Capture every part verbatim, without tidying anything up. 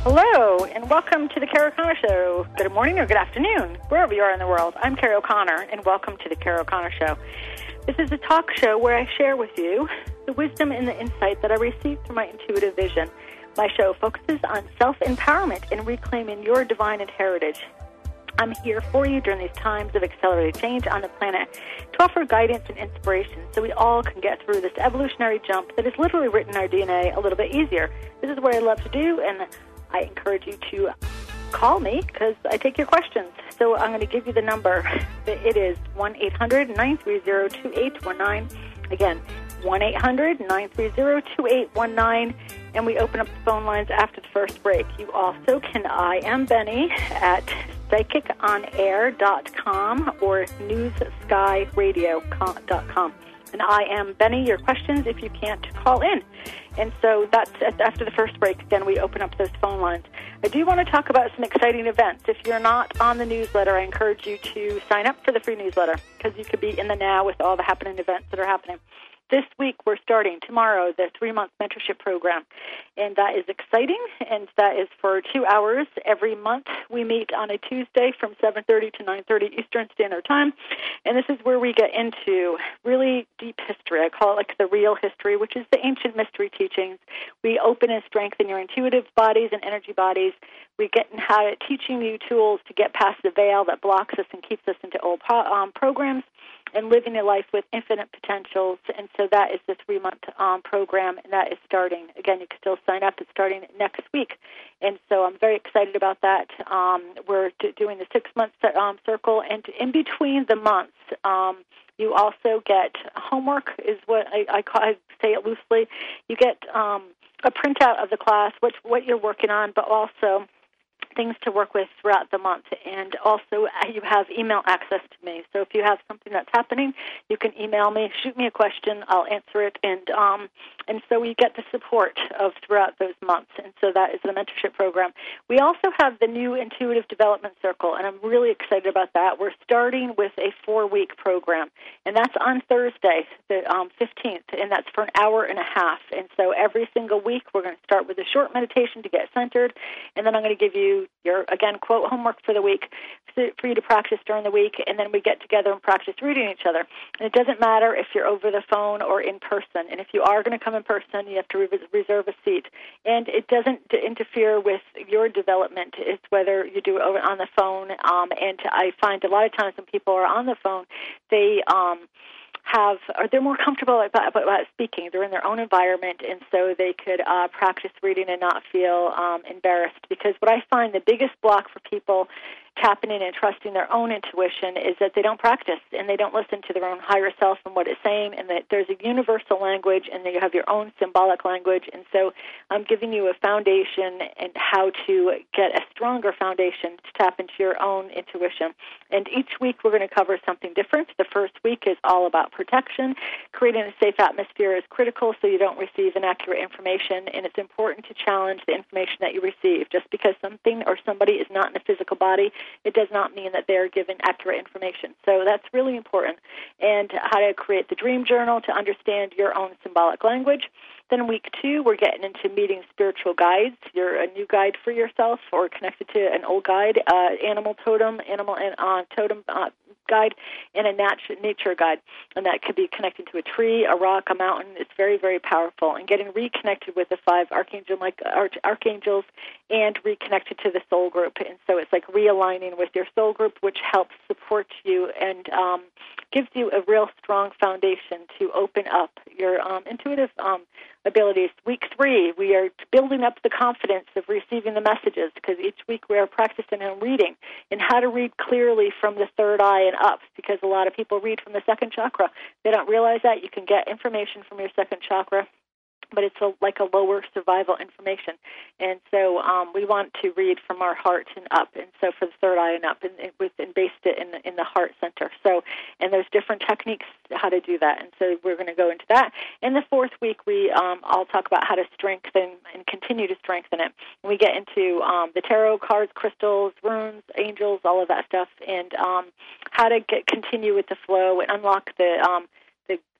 Hello, and welcome to the Carol O'Connor Show. Good morning or good afternoon, wherever you are in the world. I'm Carol O'Connor, and welcome to the Carol O'Connor Show. This is a talk show where I share with you the wisdom and the insight that I received through my intuitive vision. My show focuses on self-empowerment and reclaiming your divine heritage. I'm here for you during these times of accelerated change on the planet to offer guidance and inspiration so we all can get through this evolutionary jump that has literally written our D N A a little bit easier. This is what I love to do, and I encourage you to call me because I take your questions. So I'm going to give you the number. It is one eight hundred nine three zero two eight one nine. Again, one eight hundred nine three zero two eight one nine. And we open up the phone lines after the first break. You also can I am Benny at psychic on air dot com or news sky radio dot com. And I am Benny, your questions if you can't call in. And so that's after the first break, then we open up those phone lines. I do want to talk about some exciting events. If you're not on the newsletter, I encourage you to sign up for the free newsletter because you could be in the now with all the happening events that are happening. This week, we're starting tomorrow the three-month mentorship program, and that is exciting, and that is for two hours every month. We meet on a Tuesday from seven thirty to nine thirty Eastern Standard Time, and this is where we get into really deep history. I call it like the real history, which is the ancient mystery teachings. We open and strengthen your intuitive bodies and energy bodies. We get in how teaching you tools to get past the veil that blocks us and keeps us into old po- um, programs, and living a life with infinite potentials. And so that is the three-month um, program, and that is starting. Again, you can still sign up. It's starting next week. And so I'm very excited about that. Um, we're d- doing the six-month um, circle, and in between the months, um, you also get homework is what I, I, call, I say it loosely. You get um, a printout of the class, what, what you're working on, but also things to work with throughout the month. And also you have email access to me. So if you have something that's happening, you can email me, shoot me a question, I'll answer it. And um, and so we get the support of throughout those months. And so that is the mentorship program. We also have the new Intuitive Development Circle, and I'm really excited about that. We're starting with a four-week program, and that's on Thursday, the um, fifteenth, and that's for an hour and a half. And so every single week we're going to start with a short meditation to get centered, and then I'm going to give you your, again, quote, homework for the week for you to practice during the week, and then we get together and practice reading each other. And it doesn't matter if you're over the phone or in person. And if you are going to come in person, you have to re- reserve a seat. And it doesn't interfere with your development. It's whether you do it over on the phone. Um, and I find a lot of times when people are on the phone, they um, have, or they're more comfortable about, about speaking. They're in their own environment, and so they could uh, practice reading and not feel um, embarrassed. Because what I find the biggest block for people tapping in and trusting their own intuition is that they don't practice and they don't listen to their own higher self and what it's saying, and that there's a universal language and that you have your own symbolic language. And so I'm giving you a foundation and how to get a stronger foundation to tap into your own intuition. And each week we're going to cover something different. The first week is all about protection. Creating a safe atmosphere is critical so you don't receive inaccurate information, and it's important to challenge the information that you receive. Just because something or somebody is not in a physical body, it does not mean that they're given accurate information. So that's really important. And how to create the dream journal to understand your own symbolic language. Then week two, we're getting into meeting spiritual guides. You're a new guide for yourself or connected to an old guide, uh, animal totem, animal and uh, totem uh, guide, and a nat- nature guide. And that could be connected to a tree, a rock, a mountain. It's very, very powerful. And getting reconnected with the five archangel, like arch- archangels and reconnected to the soul group. And so it's like realigning with your soul group, which helps support you and um, gives you a real strong foundation to open up your um, intuitive um, abilities. Week three, we are building up the confidence of receiving the messages, because each week we are practicing and reading and how to read clearly from the third eye and up, because a lot of people read from the second chakra. They don't realize that. You can get information from your second chakra, but it's a, like a lower survival information. And so um, we want to read from our heart and up, and so for the third eye and up, and, and, with, and based it in the, in the heart center. So, and there's different techniques how to do that, and so we're going to go into that. In the fourth week, we um, I'll talk about how to strengthen and continue to strengthen it. And we get into um, the tarot cards, crystals, runes, angels, all of that stuff, and um, how to get continue with the flow and unlock the um, the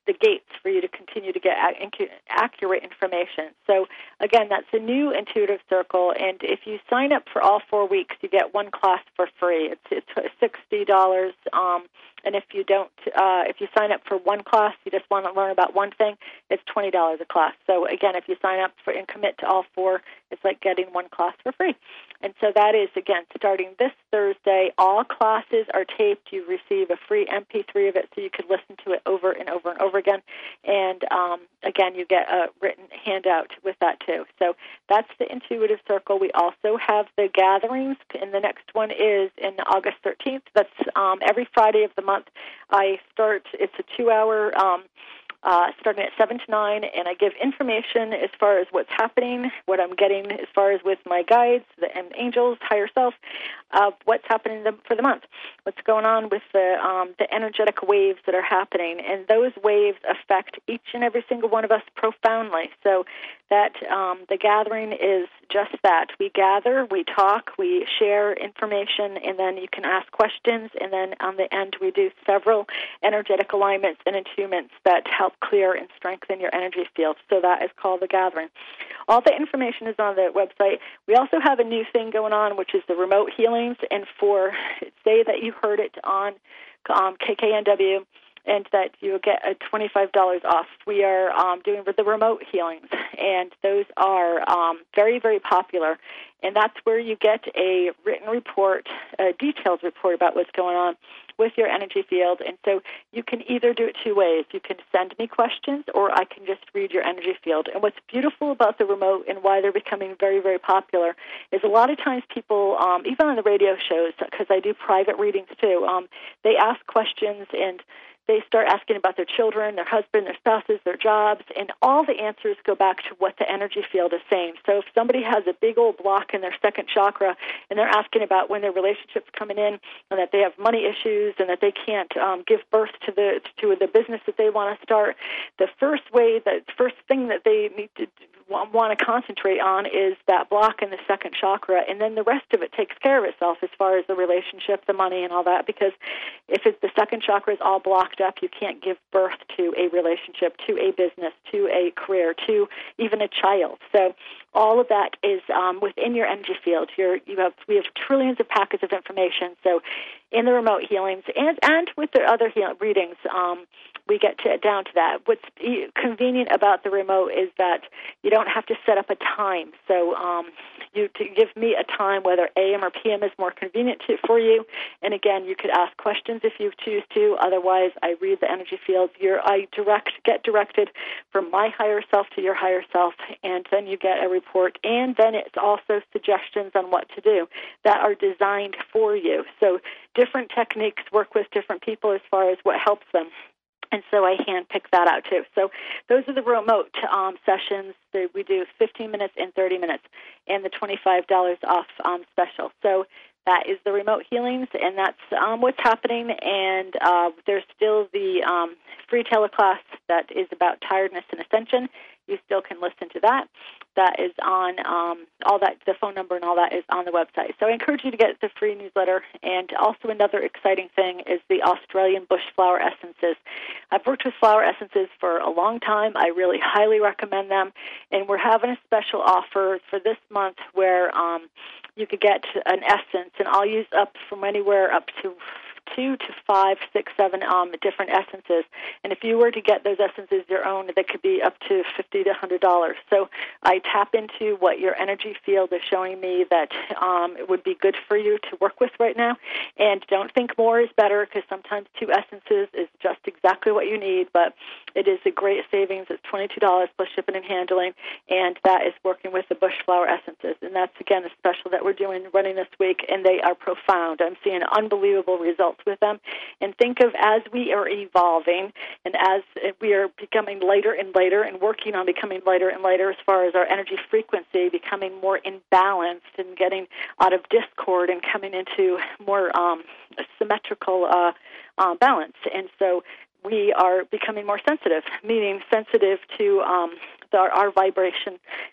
the gates for you to continue to get ac- accurate information. So, again, that's a new Intuitive Circle, and if you sign up for all four weeks, you get one class for free. It's, it's sixty dollars, um, and if you don't, uh, if you sign up for one class, you just want to learn about one thing, it's twenty dollars a class. So, again, if you sign up for and commit to all four, it's like getting one class for free. And so that is, again, starting this Thursday. All classes are taped. You receive a free M P three of it so you could listen to it over and over and over again. And, um, again, you get a written handout with that, too. So that's the Intuitive Circle. We also have the gatherings, and the next one is in August thirteenth. That's um, every Friday of the month. I start, it's a two-hour um Uh, starting at seven to nine, and I give information as far as what's happening, what I'm getting as far as with my guides the, and angels, higher self, of uh, what's happening the, for the month, what's going on with the um, the energetic waves that are happening, and those waves affect each and every single one of us profoundly. So that um, the gathering is just that. We gather, we talk, we share information, and then you can ask questions, and then on the end we do several energetic alignments and attunements that help clear and strengthen your energy field. So that is called the gathering. All the information is on the website. We also have a new thing going on, which is the remote healings, and for, say that you heard it on um, K K N W, and that you'll get a twenty-five dollars off. We are um, doing the remote healings, and those are um, very, very popular. And that's where you get a written report, a detailed report about what's going on with your energy field. And so you can either do it two ways. You can send me questions, or I can just read your energy field. And what's beautiful about the remote and why they're becoming very, very popular is a lot of times people, um, even on the radio shows, because I do private readings too, um, they ask questions and they start asking about their children, their husband, their spouses, their jobs, and all the answers go back to what the energy field is saying. So if somebody has a big old block in their second chakra and they're asking about when their relationship's coming in and that they have money issues and that they can't um, give birth to the to the business that they want to start, the first way, the first thing that they need to want to concentrate on is that block in the second chakra, and then the rest of it takes care of itself as far as the relationship, the money, and all that, because if it's the second chakra is all blocked up, you can't give birth to a relationship, to a business, to a career, to even a child. So all of that is um, within your energy field. You're, you have we have trillions of packets of information. So in the remote healings and, and with the other heal- readings, um, we get to, down to that. What's convenient about the remote is that you don't have to set up a time. So um, you to give me a time, whether A M or P M is more convenient to, for you. And again, you could ask questions if you choose to. Otherwise, I read the energy fields. You're, I direct get directed from my higher self to your higher self, and then you get a report. And then it's also suggestions on what to do that are designed for you. So different techniques work with different people as far as what helps them. And so I handpick that out, too. So those are the remote um, sessions that we do fifteen minutes and thirty minutes, and the twenty-five dollars off um, special. So that is the remote healings, and that's um, what's happening. And uh, there's still the um, free teleclass that is about tiredness and ascension. You still can listen to that. That is on um, all that, the phone number and all that is on the website. So I encourage you to get the free newsletter. And also another exciting thing is the Australian Bush Flower Essences. I've worked with flower essences for a long time. I really highly recommend them. And we're having a special offer for this month where um, you could get an essence, and I'll use up from anywhere up to two to five, six, seven um, different essences. And if you were to get those essences your own, they could be up to fifty to one hundred dollars. So I tap into what your energy field is showing me that um, it would be good for you to work with right now. And don't think more is better, because sometimes two essences is just exactly what you need, but it is a great savings. It's twenty-two dollars plus shipping and handling, and that is working with the bush flower essences. And that's, again, a special that we're doing, running this week, and they are profound. I'm seeing unbelievable results with them. And think of, as we are evolving and as we are becoming lighter and lighter and working on becoming lighter and lighter as far as our energy frequency, becoming more imbalanced and getting out of discord and coming into more um, symmetrical uh, uh, balance. And so we are becoming more sensitive, meaning sensitive to um, our, our vibration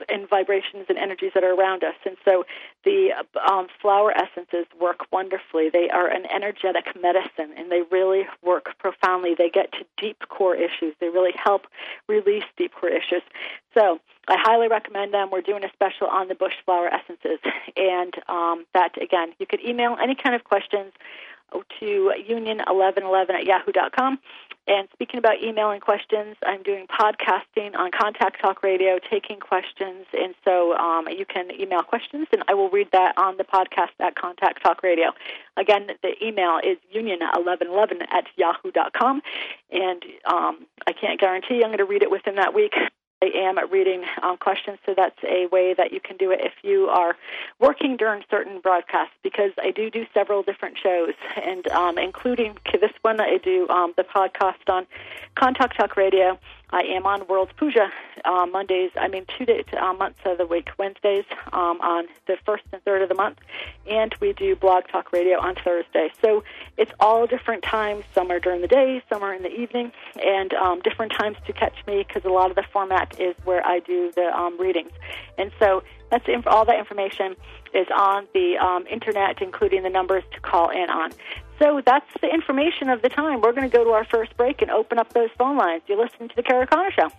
and vibrations and energies that are around us. And so the um, flower essences work wonderfully. They are an energetic medicine, and they really work profoundly. They get to deep core issues. They really help release deep core issues. So I highly recommend them. We're doing a special on the bush flower essences. And um, that, again, you could email any kind of questions to union eleven eleven at yahoo dot com. And speaking about emailing questions, I'm doing podcasting on Contact Talk Radio, taking questions. And so um, you can email questions, and I will read that on the podcast at Contact Talk Radio. Again, the email is union eleven eleven at yahoo dot com. And um, I can't guarantee I'm going to read it within that week. I am reading um, questions, so that's a way that you can do it if you are working during certain broadcasts, because I do do several different shows, and um, including this one, I do um, the podcast on Contact Talk Radio. I am on World Puja uh, Mondays, I mean two days, uh, months of the week, Wednesdays um, on the first and third of the month, and we do Blog Talk Radio on Thursday. So it's all different times. Some are during the day, some are in the evening, and um, different times to catch me, because a lot of the format is where I do the um, readings. And so that's inf- all that information is on the um, Internet, including the numbers to call in on. So that's the information of the time. We're going to go to our first break and open up those phone lines. You're listening to The Kara Connor Show.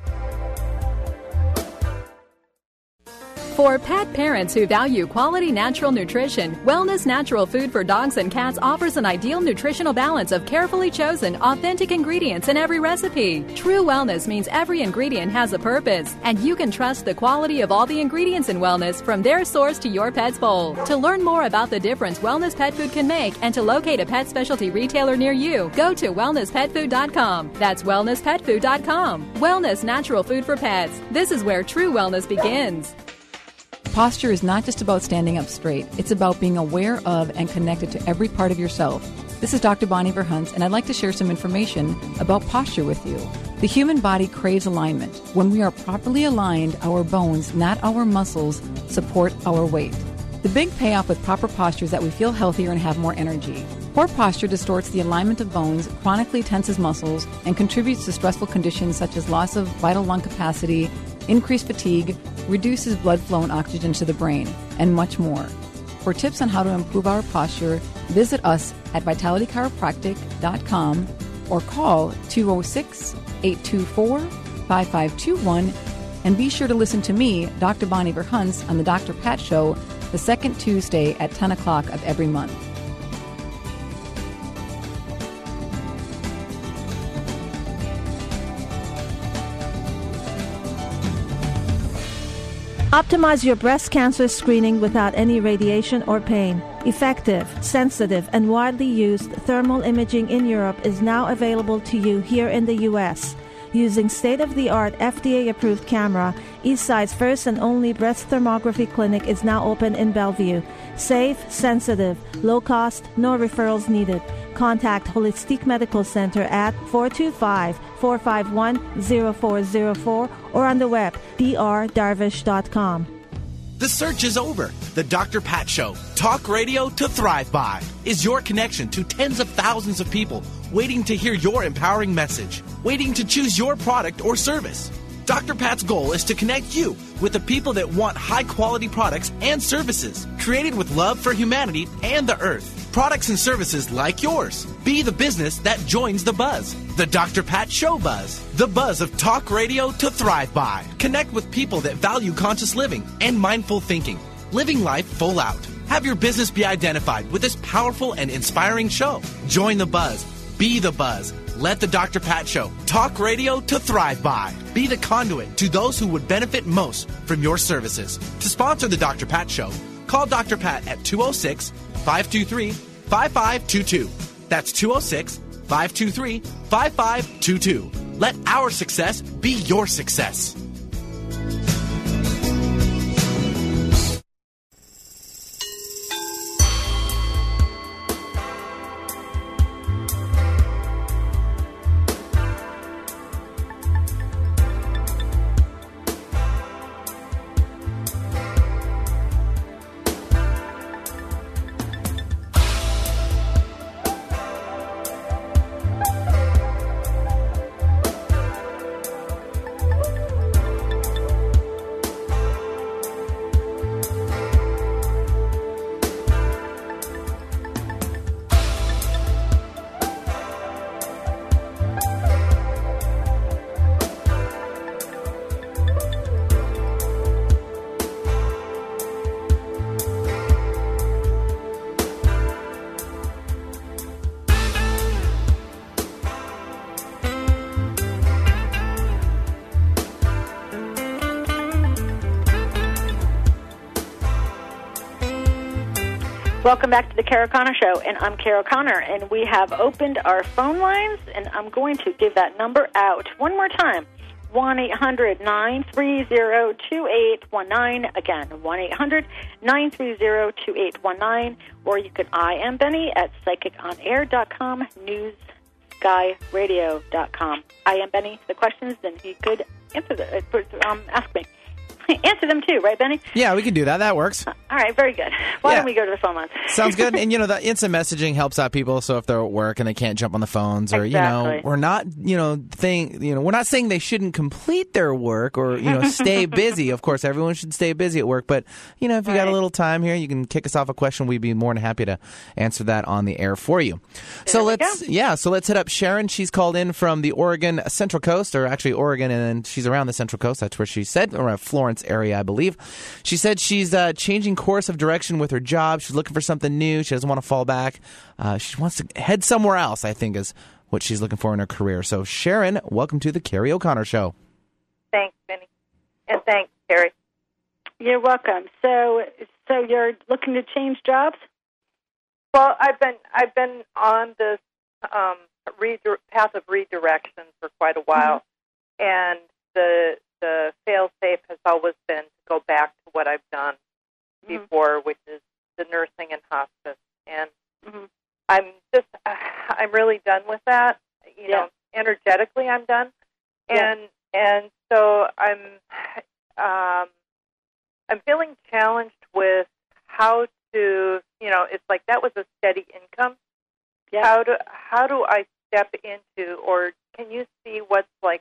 For pet parents who value quality natural nutrition, Wellness Natural Food for Dogs and Cats offers an ideal nutritional balance of carefully chosen, authentic ingredients in every recipe. True wellness means every ingredient has a purpose, and you can trust the quality of all the ingredients in wellness from their source to your pet's bowl. To learn more about the difference wellness pet food can make and to locate a pet specialty retailer near you, go to wellness pet food dot com. That's wellness pet food dot com. Wellness Natural Food for Pets. This is where true wellness begins. Posture is not just about standing up straight. It's about being aware of and connected to every part of yourself. This is Doctor Bonnie Verhunts, and I'd like to share some information about posture with you. The human body craves alignment. When we are properly aligned, our bones, not our muscles, support our weight. The big payoff with proper posture is that we feel healthier and have more energy. Poor posture distorts the alignment of bones, chronically tenses muscles, and contributes to stressful conditions such as loss of vital lung capacity, increased fatigue, reduces blood flow and oxygen to the brain, and much more. For tips on how to improve our posture, visit us at vitality chiropractic dot com or call two oh six, eight two four, five five two one, and be sure to listen to me, Doctor Bonnie Verhunts, on the Doctor Pat Show the second Tuesday at ten o'clock of every month. Optimize your breast cancer screening without any radiation or pain. Effective, sensitive, and widely used thermal imaging in Europe is now available to you here in the U S Using state-of-the-art F D A-approved camera, Eastside's first and only breast thermography clinic is now open in Bellevue. Safe, sensitive, low cost, no referrals needed. Contact Holistic Medical Center at four two five, four five one, zero four zero four or on the web, d r darvish dot com. The search is over. The Doctor Pat Show, talk radio to thrive by, is your connection to tens of thousands of people waiting to hear your empowering message, waiting to choose your product or service. Doctor Pat's goal is to connect you with the people that want high-quality products and services created with love for humanity and the earth. Products and services like yours. Be the business that joins the buzz. The Doctor Pat Show buzz. The buzz of talk radio to thrive by. Connect with people that value conscious living and mindful thinking. Living life full out. Have your business be identified with this powerful and inspiring show. Join the buzz. Be the buzz. Let the Doctor Pat Show, talk radio to thrive by. Be the conduit to those who would benefit most from your services. To sponsor the Doctor Pat Show, call Doctor Pat at two oh six, five two three, five five two two. That's two oh six, five two three, five five two two. Let our success be your success. Welcome back to the Carol Connor Show, and I'm Carol Connor, and we have opened our phone lines, and I'm going to give that number out one more time, one eight hundred nine three zero two eight one nine. Again, one eight hundred nine three zero two eight one nine, or you can I am Benny at psychic on air dot com, news sky radio dot com. I am Benny. The questions, then he could answer the, uh, um, ask me. Answer them too, right, Benny? Yeah, we can do that. That works. All right, very good. Why yeah. don't we go to the phone lines? Sounds good. And, you know, the instant messaging helps out people. So if they're at work and they can't jump on the phones or, exactly. you know, we're not, you know, thing, you know, we're not saying they shouldn't complete their work or, you know, stay busy. Of course, everyone should stay busy at work. But, you know, if you right. got a little time here, you can kick us off a question. We'd be more than happy to answer that on the air for you. There so we let's, go. yeah, so let's hit up Sharon. She's called in from the Oregon Central Coast, or actually Oregon, and she's around the Central Coast. That's where she said, or Florence area, I believe. She said she's uh, changing course of direction with her job. She's looking for something new. She doesn't want to fall back. Uh, she wants to head somewhere else, I think, is what she's looking for in her career. So, Sharon, welcome to the Carrie O'Connor Show. Thanks, Benny. And thanks, Carrie. You're welcome. So, so you're looking to change jobs? Well, I've been I've been on this um, redir- path of redirection for quite a while, mm-hmm. and the the fail-safe has always been to go back to what I've done mm-hmm. before, which is the nursing and hospice. And mm-hmm. I'm just, uh, I'm really done with that. You yeah. know, energetically, I'm done. And yeah. and so I'm, um, I'm feeling challenged with how to, you know, it's like that was a steady income. Yeah. How do how do I step into, or can you see what's like,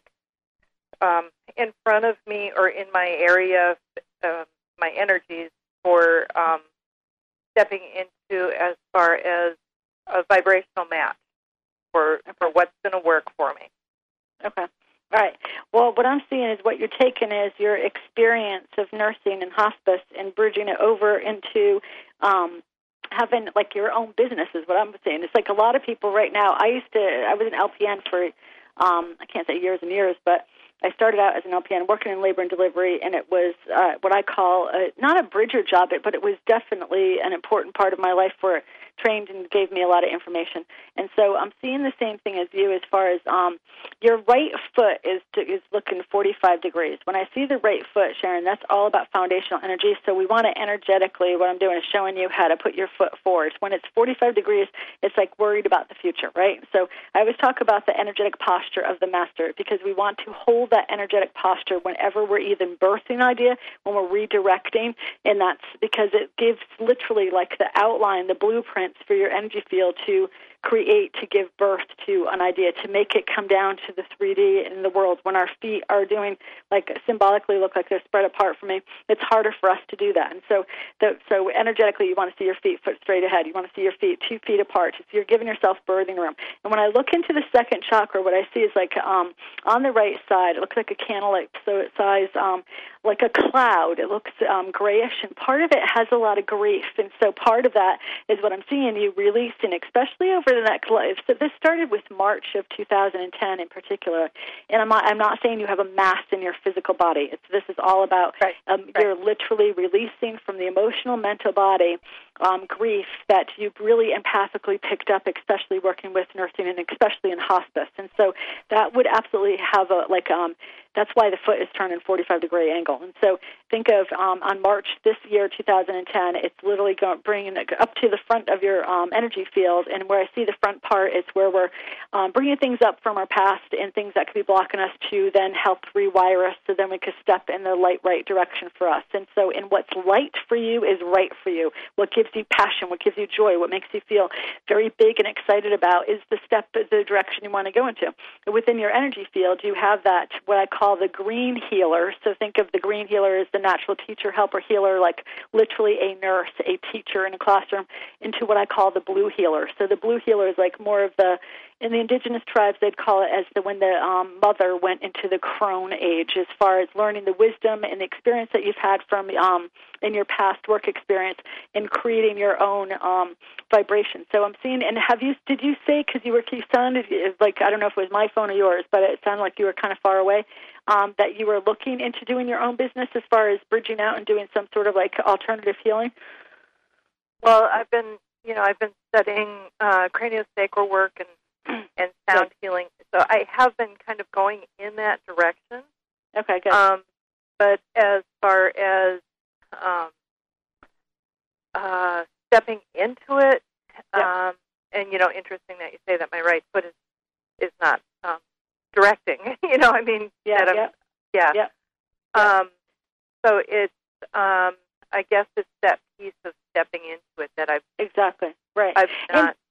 Um, in front of me or in my area, uh, my energies for um, stepping into as far as a vibrational match for for what's going to work for me. Okay. All right. Well, what I'm seeing is what you're taking is your experience of nursing and hospice and bridging it over into um, having like your own business is what I'm saying. It's like a lot of people right now. I used to, I was an L P N for, um, I can't say years and years, but I started out as an L P N working in labor and delivery, and it was uh, what I call a, not a bridger job, but it was definitely an important part of my life where it trained and gave me a lot of information. And so I'm seeing the same thing as you as far as um, your right foot is to, is looking forty-five degrees. When I see the right foot, Sharon, that's all about foundational energy. So we want to energetically, what I'm doing is showing you how to put your foot forward. When it's forty-five degrees, it's like worried about the future, right? So I always talk about the energetic posture of the master because we want to hold that energetic posture whenever we're even birthing an idea, when we're redirecting, and that's because it gives literally like the outline, the blueprints for your energy field to create, to give birth to an idea, to make it come down to the three D in the world. When our feet are doing, like symbolically look like they're spread apart from me, it's harder for us to do that. And so the, so energetically you want to see your feet foot straight ahead. You want to see your feet two feet apart. So you're giving yourself birthing room. And when I look into the second chakra, what I see is like um, on the right side, it looks like a cantaloupe. So it size um, like a cloud. It looks um, grayish, and part of it has a lot of grief. And so part of that is what I'm seeing you releasing, especially over the next life. So this started with March of two thousand ten in particular. And I'm not, I'm not saying you have a mass in your physical body. It's, this is all about right. um, right. you're literally releasing from the emotional, mental body um, grief that you've really empathically picked up, especially working with nursing and especially in hospice. And so that would absolutely have a, like, um, that's why the foot is turning forty-five degree angle. And so think of um, on March this year, two thousand ten, it's literally going, bringing it up to the front of your um, energy field. And where I see the front part is where we're um, bringing things up from our past and things that could be blocking us to then help rewire us so then we could step in the light, right direction for us. And so in what's light for you is right for you. What gives you passion, what gives you joy, what makes you feel very big and excited about is the step, the direction you want to go into. Within your energy field, you have that, what I call the green healer. So think of the green healer as the natural teacher, helper, healer, like literally a nurse, a teacher in a classroom, into what I call the blue healer. So the blue healer is like more of the, in the indigenous tribes, they'd call it as the when the um, mother went into the crone age, as far as learning the wisdom and the experience that you've had from um, in your past work experience in creating your own um, vibration. So I'm seeing, and have you, did you say, because you were, you sounded like, I don't know if it was my phone or yours, but it sounded like you were kind of far away, um, that you were looking into doing your own business as far as bridging out and doing some sort of like alternative healing? Well, I've been, you know, I've been studying uh, craniosacral work and and sound good. healing, so I have been kind of going in that direction. Okay, good. Um, but as far as um, uh, stepping into it, Yep. um, and you know, interesting that you say that my right foot is is not um, directing. you know, I mean, yeah, that I'm, yeah, yeah. yeah. Um, so it's, um, I guess it's that piece of stepping into it that I've Exactly. Right. I've not. And,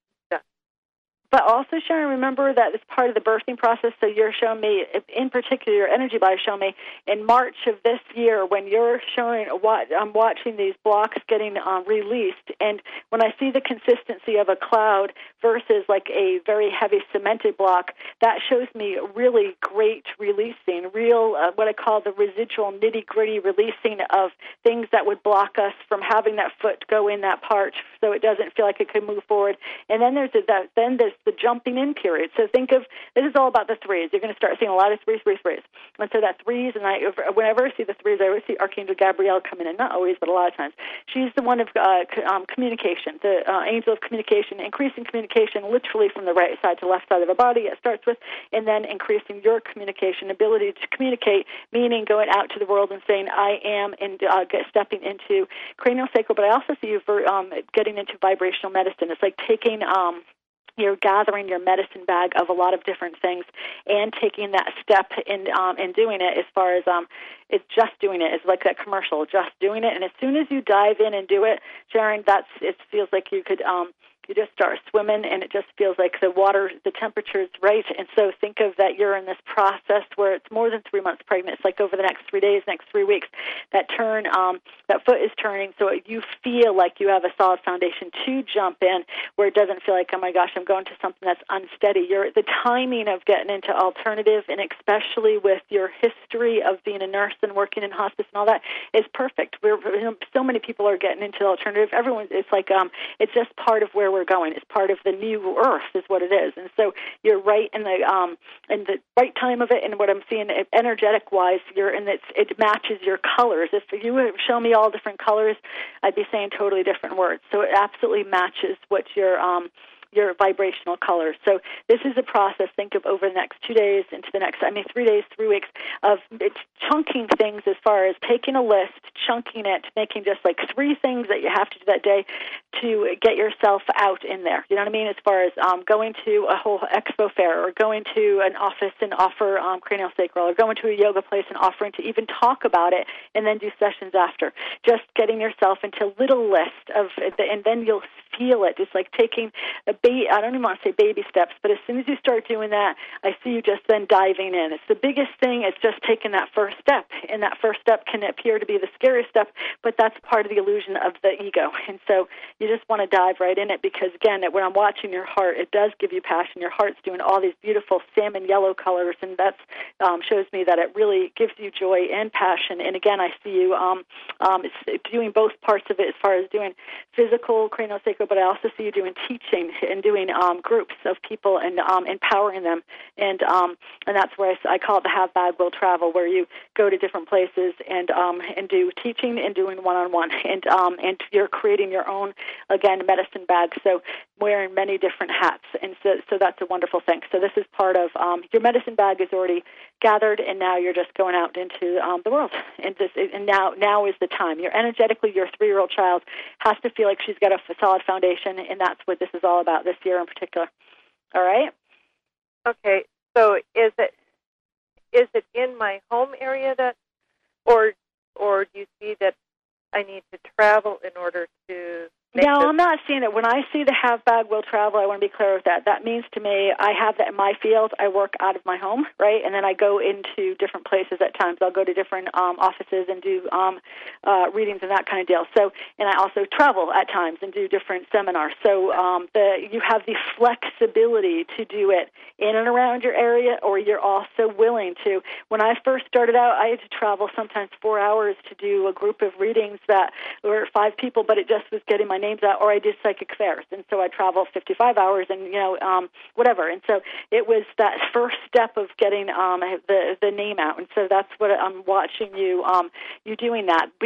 but also, Sharon, remember that it's part of the birthing process. So you're showing me, in particular, your energy body showing me in March of this year when you're showing what I'm watching these blocks getting um, released, and when I see the consistency of a cloud versus like a very heavy cemented block, that shows me really great releasing, real uh, what I call the residual nitty gritty releasing of things that would block us from having that foot go in that part, so it doesn't feel like it could move forward. And then there's a, that then there's the jumping in period. So think of, this is all about the threes. You're going to start seeing a lot of threes, threes, threes. And so that threes, and I, whenever I see the threes, I always see Archangel Gabrielle coming in. Not always, but a lot of times. She's the one of uh, um, communication, the uh, angel of communication, increasing communication literally from the right side to left side of the body, it starts with, and then increasing your communication ability to communicate, meaning going out to the world and saying, I am, and uh, get, stepping into cranial sacral. But I also see you for um, getting into vibrational medicine. It's like taking... Um, You're gathering your medicine bag of a lot of different things and taking that step in um, and doing it as far as um, it's just doing it. It's like that commercial, just doing it. And as soon as you dive in and do it, Sharon, that's it feels like you could um, you just start swimming, and it just feels like the water, the temperature is right. And so think of that you're in this process where it's more than three months pregnant. It's like over the next three days, next three weeks, that turn, um, that foot is turning, so you feel like you have a solid foundation to jump in, where it doesn't feel like, oh my gosh, I'm going to something that's unsteady. You're, the timing of getting into alternative, and especially with your history of being a nurse and working in hospice and all that, is perfect. We're, so many people are getting into alternative. Everyone, it's like, um, it's just part of where we're going. It's part of the new earth is what it is. And so you're right in the um, in the right time of it. And what I'm seeing energetic wise, you're in it, it matches your colors. If you would show me all different colors, I'd be saying totally different words. So it absolutely matches what your um, your vibrational colors. So this is a process, think of over the next two days into the next, I mean, three days, three weeks, of it's chunking things as far as taking a list, chunking it, making just like three things that you have to do that day to get yourself out in there. You know what I mean? As far as um, going to a whole expo fair, or going to an office and offer um, cranial sacral, or going to a yoga place and offering to even talk about it and then do sessions after. Just getting yourself into a little list of, and then you'll feel it. It's like taking a ba- I don't even want to say baby steps, but as soon as you start doing that, I see you just then diving in. It's the biggest thing. It's just taking that first step, and that first step can appear to be the scariest step, but that's part of the illusion of the ego. And so you just want to dive right in it, because again, when I'm watching your heart, it does give you passion. Your heart's doing all these beautiful salmon yellow colors, and that um, shows me that it really gives you joy and passion. And again, I see you um, um, it's doing both parts of it as far as doing physical craniosacral, but I also see you doing teaching and doing um, groups of people and um, empowering them. And um, and that's where I, I call it the Have Bag Will Travel, where you go to different places and um, and do teaching and doing one-on-one. And um, and you're creating your own, again, medicine bag, so wearing many different hats. And so, so that's a wonderful thing. So this is part of um, your medicine bag is already gathered, and now you're just going out into um, the world. And, this, and now now is the time. You're energetically, your three-year-old child has to feel like she's got a solid foundation, and that's what this is all about this year in particular. All right? Okay. So is it is it in my home area that, or or do you see that I need to travel in order to make No, this? I'm not seeing it. When I see the Have Bag Will Travel, I want to be clear with that. That means to me, I have that in my field. I work out of my home, right? And then I go into different places at times. I'll go to different um, offices and do um, uh, readings and that kind of deal. So, and I also travel at times and do different seminars. So um, the, you have the flexibility to do it in and around your area, or you're also willing to. When I first started out, I had to travel sometimes four hours to do a group of readings that were five people, but it just was getting my names out, or I did psychic fairs, and so I traveled fifty-five hours, and you know, um, whatever. And so it was that first step of getting um, the the name out, and so that's what I'm watching you um, you doing that, being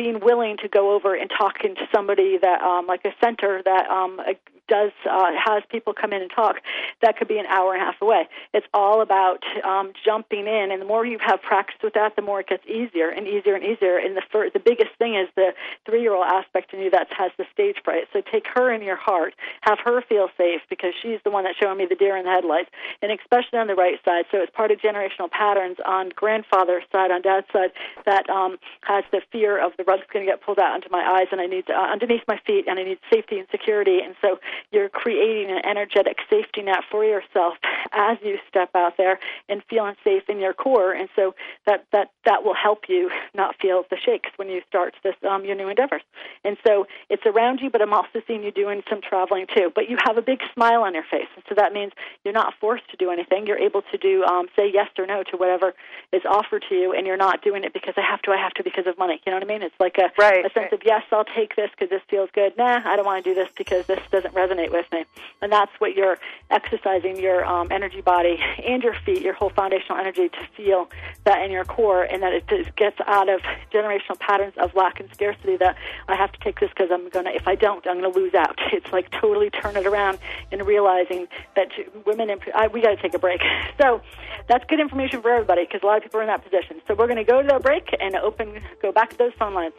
being willing to go over and talking to somebody that, um, like a center that um, does uh, has people come in and talk, that could be an hour and a half away. It's all about um, jumping in, and the more you have practice with that, the more it gets easier and easier and easier. And the fir- the biggest thing is the three-year-old aspect in you that has the stage fright. So take her in your heart, have her feel safe, because she's the one that's showing me the deer in the headlights, and especially on the right side. So it's part of generational patterns on grandfather's side, on dad's side, that um, has the fear of the rug's going to get pulled out onto my eyes, and I need to, uh, underneath my feet, and I need safety and security. And so you're creating an energetic safety net for yourself as you step out there and feeling safe in your core. And so that that, that will help you not feel the shakes when you start this um, your new endeavors. And so it's around you, but I'm also seeing you doing some traveling too. But you have a big smile on your face, and so that means you're not forced to do anything. You're able to do um, say yes or no to whatever is offered to you, and you're not doing it because I have to, I have to because of money. You know what I mean? It's like a, right, a sense right. of, yes, I'll take this because this feels good. Nah, I don't want to do this because this doesn't resonate with me. And that's what you're exercising your um, energy body and your feet, your whole foundational energy, to feel that in your core, and that it just gets out of generational patterns of lack and scarcity, that I have to take this because I'm going to, if I don't, I'm going to lose out. It's like totally turn it around and realizing that women, in, I, we got to take a break. So that's good information for everybody, because a lot of people are in that position. So we're going to go to that break and open, go back to those phone lines.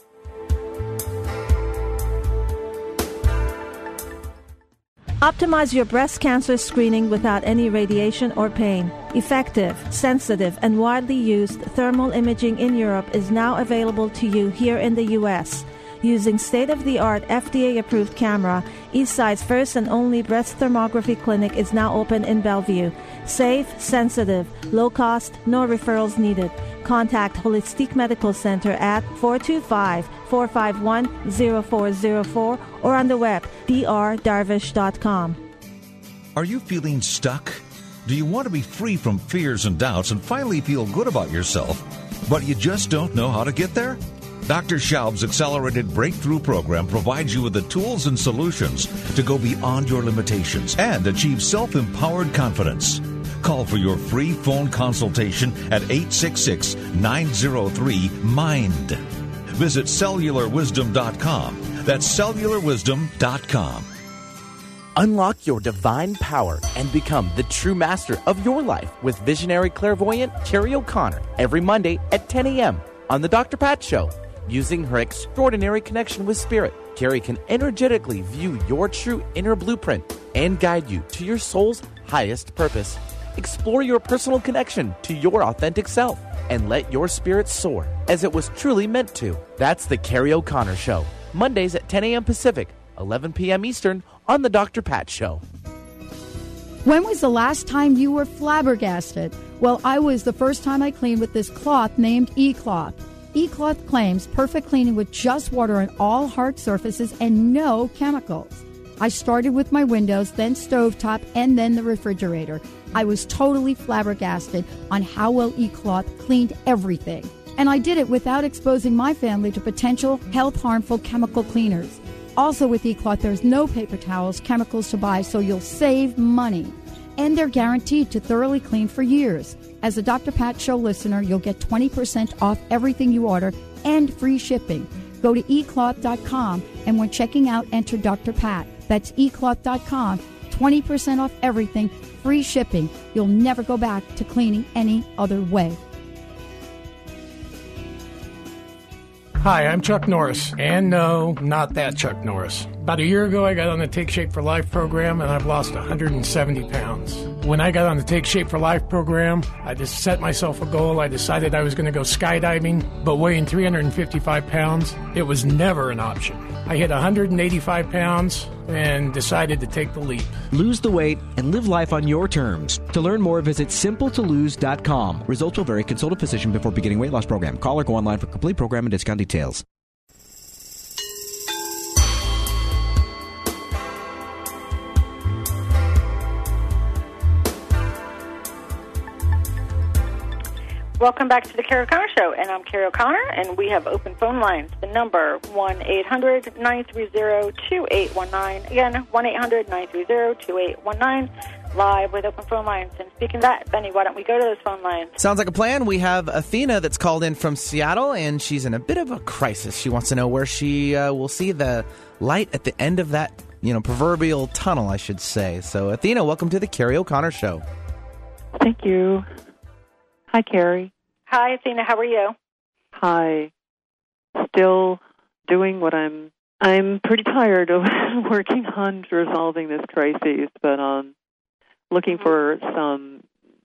Optimize your breast cancer screening without any radiation or pain. Effective, sensitive, and widely used thermal imaging in Europe is now available to you here in the U S Using state-of-the-art F D A-approved camera, Eastside's first and only breast thermography clinic is now open in Bellevue. Safe, sensitive, low cost, no referrals needed. Contact Holistic Medical Center at four two five, four five one, zero four zero four or on the web, d r darvish dot com. Are you feeling stuck? Do you want to be free from fears and doubts and finally feel good about yourself, but you just don't know how to get there? Doctor Schaub's Accelerated Breakthrough Program provides you with the tools and solutions to go beyond your limitations and achieve self-empowered confidence. Call for your free phone consultation at eight six six, nine zero three, MIND. Visit cellular wisdom dot com. That's cellular wisdom dot com. Unlock your divine power and become the true master of your life with visionary clairvoyant Carrie O'Connor every Monday at ten a.m. on The Doctor Pat Show. Using her extraordinary connection with Spirit, Carrie can energetically view your true inner blueprint and guide you to your soul's highest purpose. Explore your personal connection to your authentic self and let your spirit soar as it was truly meant to. That's The Carrie O'Connor Show, Mondays at ten a.m. Pacific, eleven p.m. Eastern on The Doctor Pat Show. When was the last time you were flabbergasted? Well, I was the first time I cleaned with this cloth named E-Cloth. E-Cloth claims perfect cleaning with just water on all hard surfaces and no chemicals. I started with my windows, then stovetop, and then the refrigerator. I was totally flabbergasted on how well E-Cloth cleaned everything. And I did it without exposing my family to potential health-harmful chemical cleaners. Also with E-Cloth, there's no paper towels, chemicals to buy, so you'll save money. And they're guaranteed to thoroughly clean for years. As a Doctor Pat Show listener, you'll get twenty percent off everything you order and free shipping. Go to e cloth dot com, and when checking out, enter Doctor Pat. That's e cloth dot com. twenty percent off everything, free shipping. You'll never go back to cleaning any other way. Hi, I'm Chuck Norris. And no, not that Chuck Norris. About a year ago, I got on the Take Shape for Life program, and I've lost one hundred seventy pounds. When I got on the Take Shape for Life program, I just set myself a goal. I decided I was going to go skydiving, but weighing three hundred fifty-five pounds, it was never an option. I hit one hundred eighty-five pounds and decided to take the leap. Lose the weight and live life on your terms. To learn more, visit simple to lose dot com. Results will vary. Consult a physician before beginning weight loss program. Call or go online for complete program and discount details. Welcome back to the Carrie O'Connor Show, and I'm Carrie O'Connor, and we have open phone lines. The number, one eight hundred nine three zero two eight one nine. Again, one eight hundred nine three zero two eight one nine. live with open phone lines. And speaking of that, Benny, why don't we go to those phone lines? Sounds like a plan. We have Athena that's called in from Seattle, and she's in a bit of a crisis. She wants to know where she uh, will see the light at the end of that, you know, proverbial tunnel, I should say. So, Athena, welcome to the Carrie O'Connor Show. Thank you. Hi, Carrie. Hi, Athena. How are you? Hi. Still doing what I'm... I'm pretty tired of working on resolving this crisis, but um, looking mm-hmm. for some...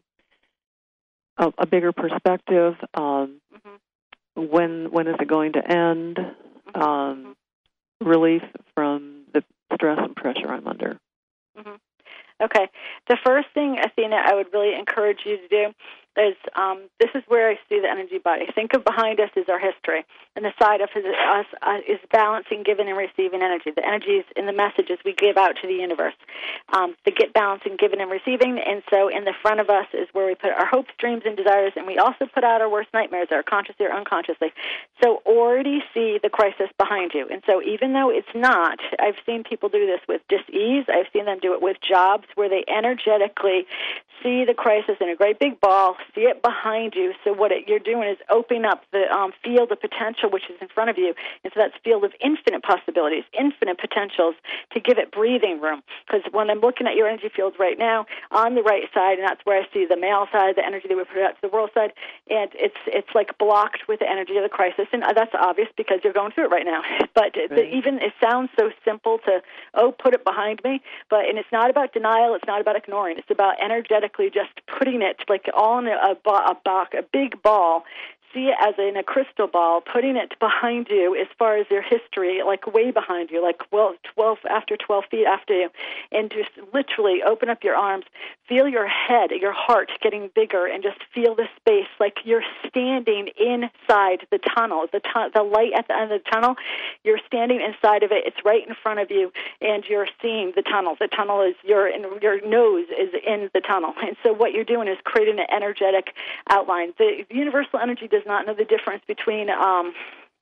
A, a bigger perspective. Um, mm-hmm. When when is it going to end? Mm-hmm. Um, relief from the stress and pressure I'm under. Mm-hmm. Okay. The first thing, Athena, I would really encourage you to do is um, this is where I see the energy body. Think of behind us is our history, and the side of us uh, is balancing, giving, and receiving energy. The energies in the messages we give out to the universe. Um, the get balancing, giving, and receiving, and so in the front of us is where we put our hopes, dreams, and desires, and we also put out our worst nightmares, our consciously or unconsciously. So already see the crisis behind you. And so even though it's not, I've seen people do this with dis-ease. I've seen them do it with jobs where they energetically see the crisis in a great big ball, see it behind you. So what it, you're doing is opening up the um, field of potential which is in front of you. And so that's field of infinite possibilities, infinite potentials to give it breathing room. Because when I'm looking at your energy fields right now, on the right side, and that's where I see the male side, the energy that we put out to the world side, and it's it's like blocked with the energy of the crisis. And that's obvious because you're going through it right now. But right. The, even it sounds so simple to, oh, put it behind me. But and it's not about denial. It's not about ignoring. It's about energetically just putting it like all in a, a, a, a big ball. See it as in a crystal ball, putting it behind you as far as your history, like way behind you, like well, twelve after twelve feet after you, and just literally open up your arms, feel your head, your heart getting bigger, and just feel the space like you're standing inside the tunnel, the tu- the light at the end of the tunnel. You're standing inside of it. It's right in front of you, and you're seeing the tunnel. The tunnel is your your nose is in the tunnel, and so what you're doing is creating an energetic outline. The universal energy does not know the difference between um,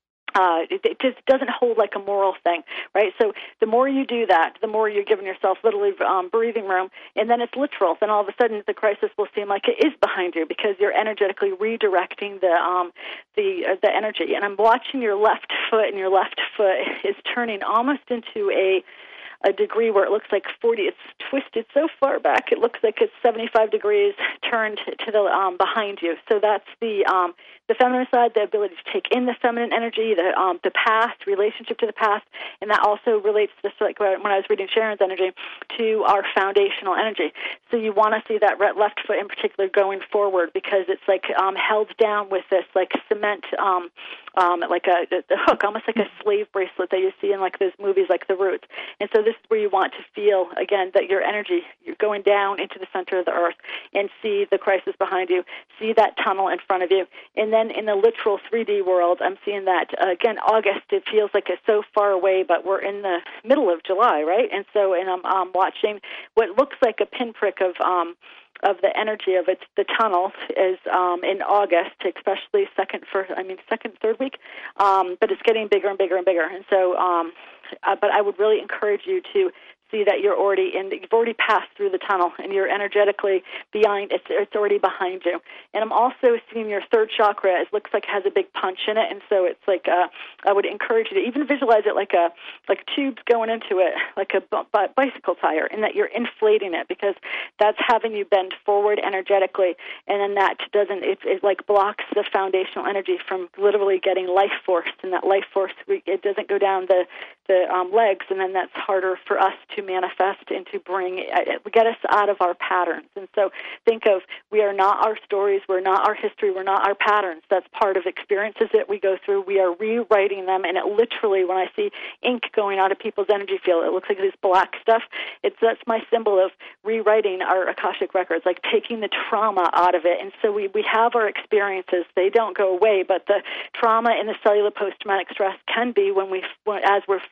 uh, it, it just doesn't hold like a moral thing, right? So the more you do that, the more you're giving yourself literally um, breathing room, and then it's literal. Then all of a sudden the crisis will seem like it is behind you because you're energetically redirecting the um, the uh, the energy. And I'm watching your left foot, and your left foot is turning almost into a a degree where it looks like forty. It's twisted so far back, it looks like it's seventy-five degrees turned to the um, behind you. So that's the um, the feminine side, the ability to take in the feminine energy, the um, the past, relationship to the past, and that also relates to, like when I was reading Sharon's energy, to our foundational energy. So you want to see that left foot in particular going forward because it's like um, held down with this like cement, um, um, like a, a hook, almost like a slave bracelet that you see in like those movies like The Roots. And so this is where you want to feel, again, that your energy, you're going down into the center of the earth and see the crisis behind you, see that tunnel in front of you. And then in the literal three D world, I'm seeing that, uh, again, August, it feels like it's so far away, but we're in the middle of July, right? And so and I'm um, watching what looks like a pinprick of um, of the energy of it's the tunnel is um, in August, especially second, first, I mean, second, third week, um, but it's getting bigger and bigger and bigger. And so, um, uh, but I would really encourage you to see that you're already in, you've already passed through the tunnel and you're energetically behind, it's, it's already behind you. And I'm also seeing your third chakra, it looks like it has a big punch in it, and so it's like, uh, I would encourage you to even visualize it like a, like tubes going into it, like a b- bicycle tire, and that you're inflating it because that's having you bend forward energetically, and then that doesn't, it, it like blocks the foundational energy from literally getting life force, and that life force, it doesn't go down the, the um, legs, and then that's harder for us to manifest and to bring, get us out of our patterns. And so think of, we are not our stories, we're not our history, we're not our patterns. That's part of experiences that we go through. We are rewriting them, and it literally, when I see ink going out of people's energy field, it looks like this black stuff. It's that's my symbol of rewriting our Akashic records, like taking the trauma out of it. And so we, we have our experiences. They don't go away, but the trauma and the cellular post-traumatic stress can be when we, as we're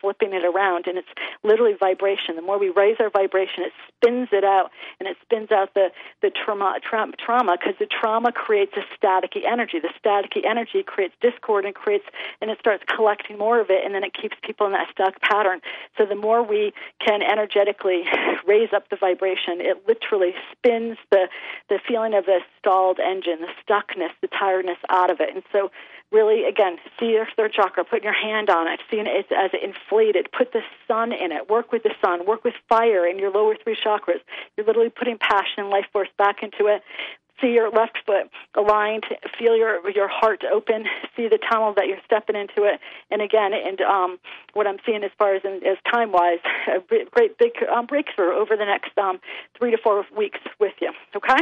flipping it around, and it's literally vibration. The more we raise our vibration, it spins it out, and it spins out the, the trauma, tra- trauma, because the trauma creates a staticky energy. The staticky energy creates discord and creates, and it starts collecting more of it, and then it keeps people in that stuck pattern. So the more we can energetically raise up the vibration, it literally spins the, the feeling of the stalled engine, the stuckness, the tiredness out of it. And so really, again, see your third chakra, putting your hand on it, seeing it as it inflated, put the sun in it, work with the sun, work with fire in your lower three chakras. You're literally putting passion and life force back into it. See your left foot aligned, feel your your heart open, see the tunnel that you're stepping into it. And again, and um, what I'm seeing as far as, in, as time-wise, a great big um, breakthrough over the next um, three to four weeks with you, okay?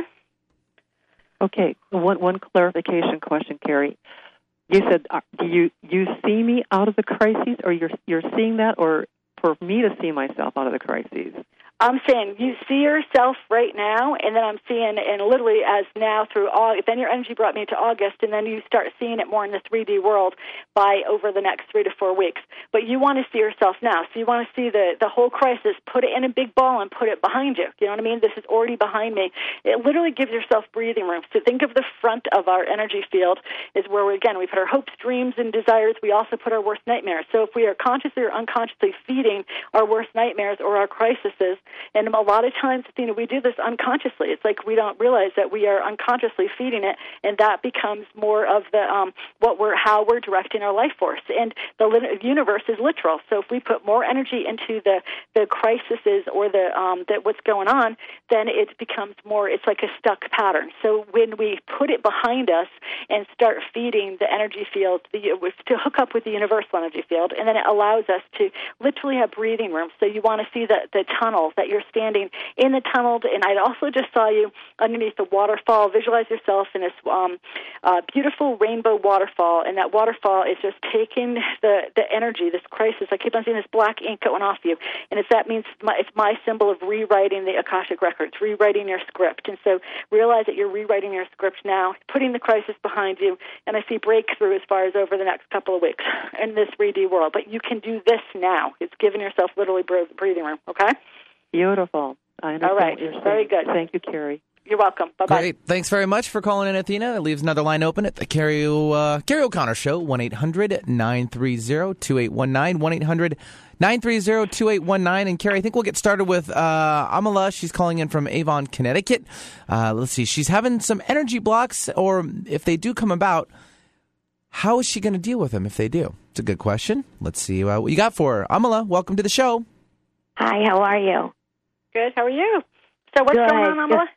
Okay, one, one clarification question, Carrie. You said, uh, do you, you see me out of the crises, or you're, you're seeing that, or for me to see myself out of the crises? I'm saying you see yourself right now, and then I'm seeing, and literally as now through August, then your energy brought me to August, and then you start seeing it more in the three D world by over the next three to four weeks. But you want to see yourself now. So you want to see the, the whole crisis, put it in a big ball and put it behind you. You know what I mean? This is already behind me. It literally gives yourself breathing room. So think of the front of our energy field is where, we, again, we put our hopes, dreams, and desires. We also put our worst nightmares. So if we are consciously or unconsciously feeding our worst nightmares or our crises, and a lot of times, you know, we do this unconsciously. It's like we don't realize that we are unconsciously feeding it, and that becomes more of the um, what we're how we're directing our life force. And the universe is literal. So if we put more energy into the the crises or the um, that what's going on, then it becomes more. It's like a stuck pattern. So when we put it behind us and start feeding the energy field, the, to hook up with the universal energy field, and then it allows us to literally have breathing room. So you want to see the the tunnel that you're standing in the tunnel, and I also just saw you underneath the waterfall. Visualize yourself in this um, uh, beautiful rainbow waterfall, and that waterfall is just taking the, the energy, this crisis. I keep on seeing this black ink going off you, and it's, that means my, it's my symbol of rewriting the Akashic Records, rewriting your script. And so realize that you're rewriting your script now, putting the crisis behind you, and I see breakthrough as far as over the next couple of weeks in this three D world. But you can do this now. It's giving yourself literally breathing room, okay? Beautiful. I understand. All right. What you're saying. Very good. Thank you, Carrie. You're welcome. Bye-bye. Great. Thanks very much for calling in, Athena. It leaves another line open at the Carrie, uh, Carrie O'Connor Show, one eight hundred nine three zero two eight one nine, one eight hundred nine three zero two eight one nine. And, Carrie, I think we'll get started with uh, Amala. She's calling in from Avon, Connecticut. Uh, let's see. She's having some energy blocks, or if they do come about, how is she going to deal with them if they do? It's a good question. Let's see uh, what you got for her. Amala, welcome to the show. Hi, how are you? Good. How are you? So what's Good. going on, Amala?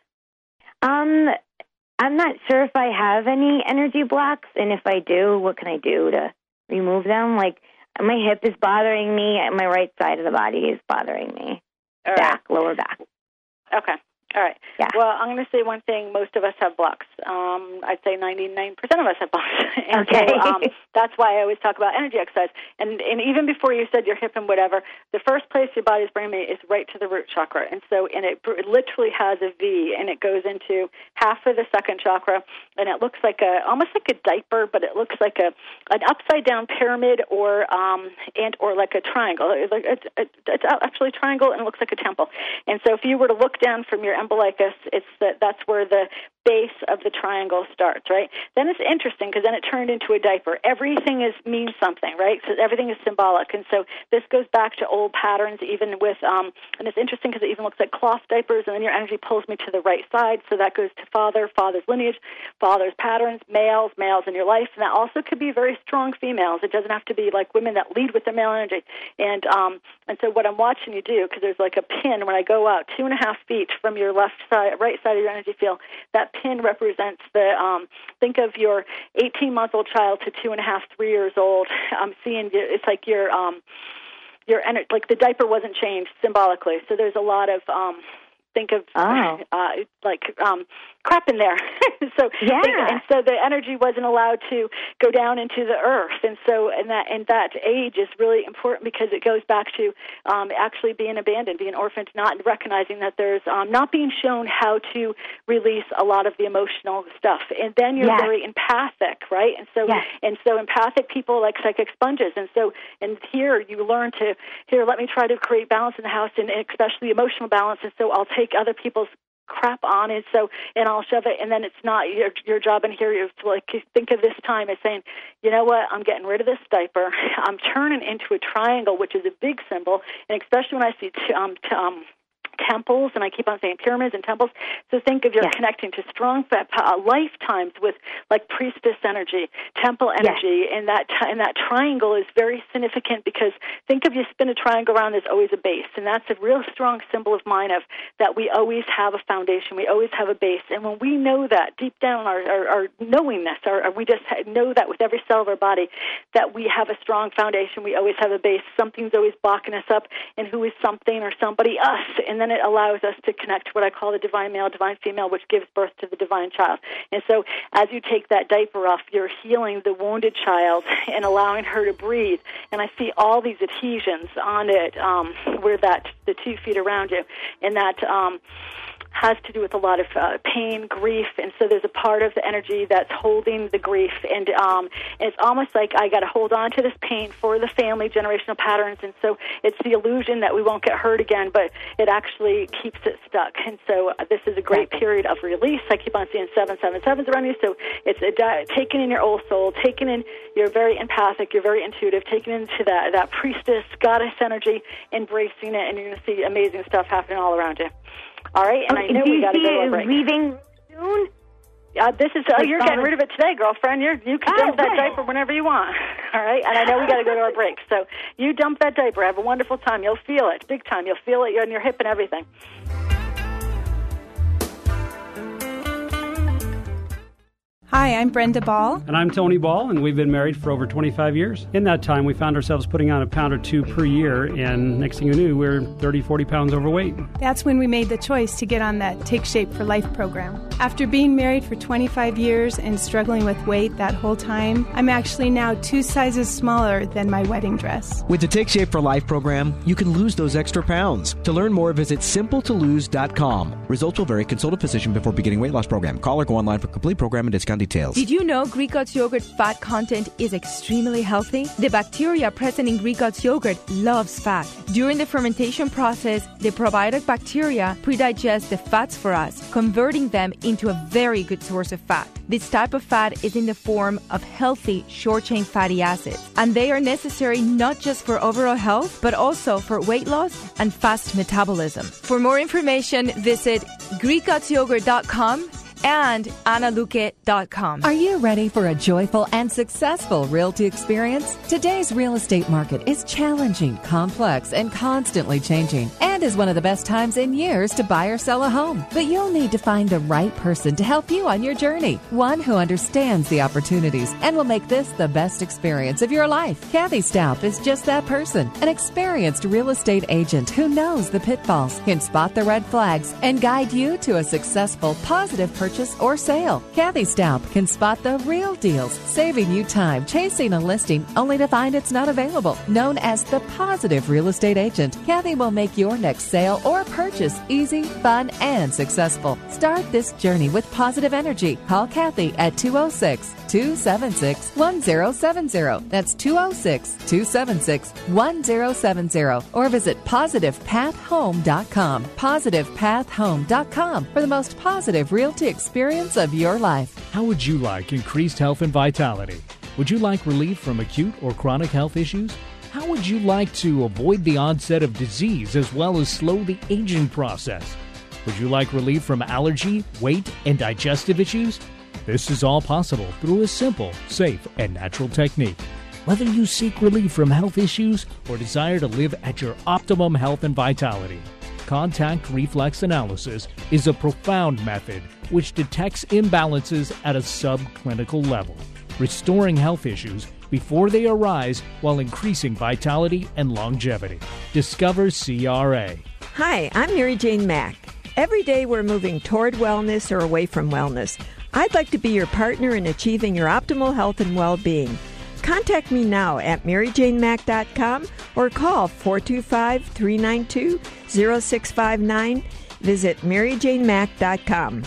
Um, I'm not sure if I have any energy blocks, and if I do, what can I do to remove them? Like, my hip is bothering me, and my right side of the body is bothering me. All back, right. lower back. Okay. All right. Yeah. Well, I'm going to say one thing. Most of us have blocks. Um, I'd say ninety-nine percent of us have blocks. and Okay. so um, that's why I always talk about energy exercise. And, and even before you said your hip and whatever, the first place your body's bringing me is right to the root chakra. And so and it, it literally has a V, and it goes into half of the second chakra, and it looks like a almost like a diaper, but it looks like a an upside-down pyramid or um, and or like a triangle. It's, like, it's, it's actually a triangle, and it looks like a temple. And so if you were to look down from your umbilicus, it's the, that's where the base of the triangle starts, right? Then it's interesting because then it turned into a diaper. Everything is means something, right? So everything is symbolic. And so this goes back to old patterns, even with, um, and it's interesting because it even looks like cloth diapers, and then your energy pulls me to the right side. So that goes to father, father's lineage, father's patterns, males, males in your life. And that also could be very strong females. It doesn't have to be like women that lead with their male energy. And, um, and so what I'm watching you do, because there's like a pin when I go out two and a half feet from your left side, right side of your energy field, that pin represents the, um, think of your eighteen-month-old child to two and a half, three years old. I'm seeing, it's like your, um, your, like the diaper wasn't changed symbolically. So there's a lot of, um, think of oh. uh, like um, crap in there. so yeah. and so the energy wasn't allowed to go down into the earth. And so and that and that age is really important because it goes back to um, actually being abandoned, being orphaned, not recognizing that there's um, not being shown how to release a lot of the emotional stuff. And then you're yes. very empathic, right? And so yes. and so empathic people like psychic sponges. And so and here you learn to here let me try to create balance in the house, and especially emotional balance. And so I'll take other people's crap on, and so and I'll shove it, and then it's not your your job in here. You like think of this time as saying, you know what, I'm getting rid of this diaper. I'm turning into a triangle, which is a big symbol, and especially when I see t- um, t- um temples, and I keep on saying pyramids and temples. So think of you're yes. connecting to strong uh, lifetimes with like priestess energy, temple energy, yes. and that t- and that triangle is very significant because think of you spin a triangle around, there's always a base, and that's a real strong symbol of mine of that we always have a foundation, we always have a base, and when we know that deep down, our, our, our knowingness, our, our, we just know that with every cell of our body that we have a strong foundation, we always have a base. Something's always blocking us up, and who is something or somebody? Us, and then it allows us to connect to what I call the divine male, divine female, which gives birth to the divine child. And so as you take that diaper off, you're healing the wounded child and allowing her to breathe. And I see all these adhesions on it um, where that the two feet around you, and that um, has to do with a lot of uh, pain, grief, and so there's a part of the energy that's holding the grief, and um, it's almost like I got to hold on to this pain for the family, generational patterns, and so it's the illusion that we won't get hurt again, but it actually keeps it stuck, and so uh, this is a great period of release. I keep on seeing seven, seven, sevens around you, so it's a di- taking in your old soul, taking in, you're very empathic, you're very intuitive, taking into that, that priestess, goddess energy, embracing it, and you're going to see amazing stuff happening all around you. All right, and okay, I know do we got to go to a break. Leaving soon? Uh, this is oh, you're getting rid of it today, girlfriend. You're, you can oh, dump that good. diaper whenever you want. All right, and I know we got to go to our break, so you dump that diaper. Have a wonderful time. You'll feel it, big time. You'll feel it in your hip and everything. Hi, I'm Brenda Ball. And I'm Tony Ball, and we've been married for over twenty-five years. In that time, we found ourselves putting on a pound or two per year, and next thing you knew, we were thirty, forty pounds overweight. That's when we made the choice to get on that Take Shape for Life program. After being married for twenty-five years and struggling with weight that whole time, I'm actually now two sizes smaller than my wedding dress. With the Take Shape for Life program, you can lose those extra pounds. To learn more, visit simple to lose dot com. Results will vary. Consult a physician before beginning weight loss program. Call or go online for complete program and discount details. Did you know Greek God's yogurt fat content is extremely healthy? The bacteria present in Greek God's yogurt loves fat. During the fermentation process, the probiotic bacteria pre-digest the fats for us, converting them into a very good source of fat. This type of fat is in the form of healthy short-chain fatty acids, and they are necessary not just for overall health, but also for weight loss and fast metabolism. For more information, visit Greek Gods Yogurt dot com and Anna Luque dot com. Are you ready for a joyful and successful realty experience? Today's real estate market is challenging, complex, and constantly changing, and is one of the best times in years to buy or sell a home. But you'll need to find the right person to help you on your journey, one who understands the opportunities and will make this the best experience of your life. Kathy Staup is just that person, an experienced real estate agent who knows the pitfalls, can spot the red flags, and guide you to a successful, positive purchase or sale. Kathy Staup can spot the real deals, saving you time chasing a listing only to find it's not available. Known as the Positive Real Estate Agent, Kathy will make your next sale or purchase easy, fun, and successful. Start this journey with positive energy. Call Kathy at two oh six, two seven six, one oh seven oh. That's two oh six, two seven six, one oh seven oh. Or visit positive path home dot com. positive path home dot com for the most positive realty experience of your life. How would you like increased health and vitality? Would you like relief from acute or chronic health issues? How would you like to avoid the onset of disease as well as slow the aging process? Would you like relief from allergy, weight, and digestive issues? This is all possible through a simple, safe, and natural technique. Whether you seek relief from health issues or desire to live at your optimum health and vitality, contact reflex analysis is a profound method which detects imbalances at a subclinical level, restoring health issues before they arise while increasing vitality and longevity. Discover C R A. Hi, I'm Mary Jane Mack. Every day we're moving toward wellness or away from wellness. I'd like to be your partner in achieving your optimal health and well-being. Contact me now at mary jane mack dot com or call four two five, three nine two, zero six five nine. Visit mary jane mack dot com.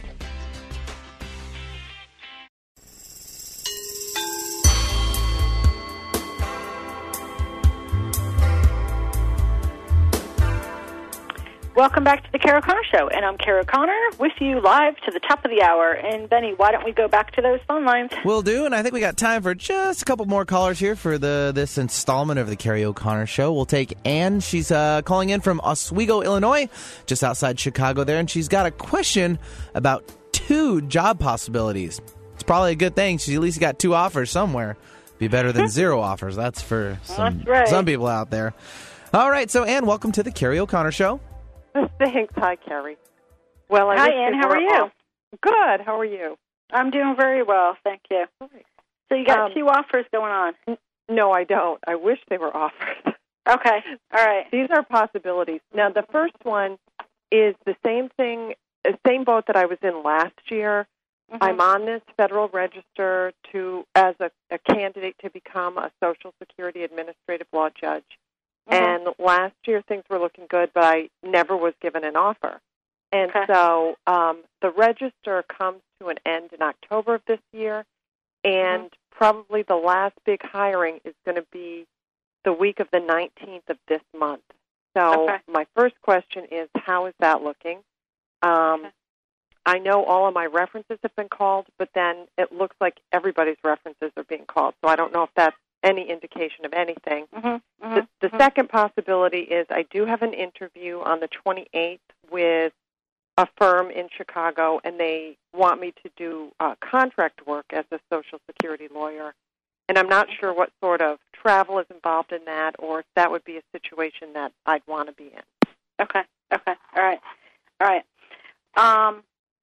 Welcome back to the Carol Connor Show, and I'm Carol Connor with you live to the top of the hour. And Benny, why don't we go back to those phone lines? Will do, and I think we got time for just a couple more callers here for the this installment of the Carrie O'Connor Show. We'll take Ann. She's uh, calling in from Oswego, Illinois, just outside Chicago there, and she's got a question about two job possibilities. It's probably a good thing. She's at least got two offers somewhere. Be better than zero offers. That's for some, That's right. some people out there. All right, so Ann, welcome to the Carrie O'Connor Show. Thanks. Hi, Carrie. Well, I Hi, wish Ann. they How were are you? off. Good. How are you? I'm doing very well, thank you. So you got Um, two offers going on? N- no, I don't. I wish they were offers. Okay. All right. These are possibilities. Now, the first one is the same thing, the same boat that I was in last year. Mm-hmm. I'm on this federal register to as a, a candidate to become a Social Security administrative law judge. Mm-hmm. And last year things were looking good, but I never was given an offer. And Okay. so um, the register comes to an end in October of this year, and Mm-hmm. probably the last big hiring is going to be the week of the nineteenth of this month. So Okay. my first question is, how is that looking? Um, Okay. I know all of my references have been called, but then it looks like everybody's references are being called. So I don't know if that's any indication of anything. Mm-hmm. Mm-hmm. The, the second possibility is I do have an interview on the twenty-eighth with a firm in Chicago, and they want me to do uh, contract work as a Social Security lawyer. And I'm not sure what sort of travel is involved in that, or if that would be a situation that I'd want to be in. Okay. Okay. All right. All right. Um,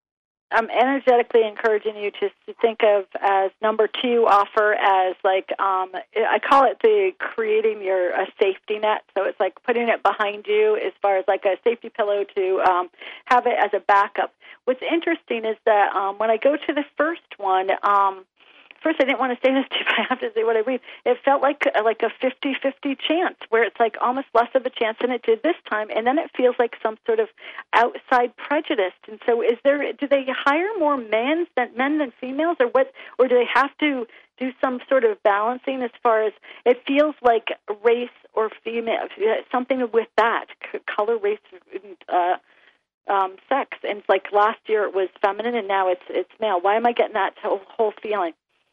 I'm energetically encouraging you to, to think of as number two offer as like um, I call it the creating your a safety net. So it's like putting it behind you as far as like a safety pillow to um, have it as a backup. What's interesting is that um, when I go to the first one. Um, First, I didn't want to say this to you, but I have to say what I read. It felt like like a fifty-fifty chance, where it's like almost less of a chance than it did this time, and then it feels like some sort of outside prejudice. And so, is there? Do they hire more men than men than females, or what? Or do they have to do some sort of balancing as far as it feels like race or female, something with that color, race, uh, um, sex? And it's like last year it was feminine, and now it's it's male. Why am I getting that whole, whole feeling?